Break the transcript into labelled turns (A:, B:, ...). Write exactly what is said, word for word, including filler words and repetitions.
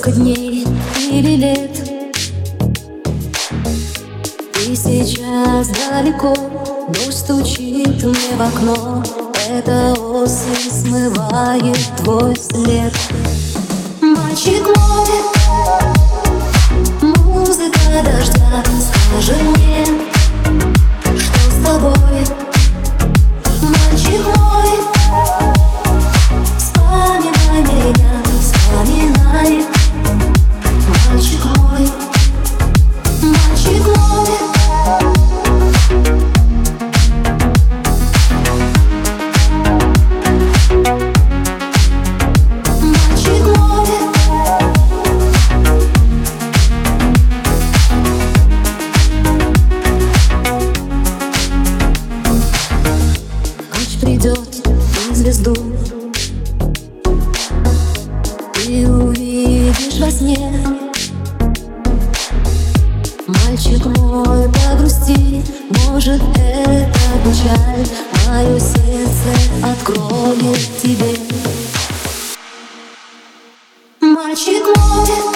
A: Сколько дней или лет ты сейчас далеко, дождь стучит мне в окно. Эта осень смывает твой след. Мальчик мой, музыка дождя, скажи мне, что с тобой? Мальчик мой, вспоминай меня, вспоминай. Мальчик мой, мальчик мой. Придет и звезду ты увидишь во сне. Мальчик мой, погрусти, может, это печаль мое сердце откроет тебе. Мальчик мой.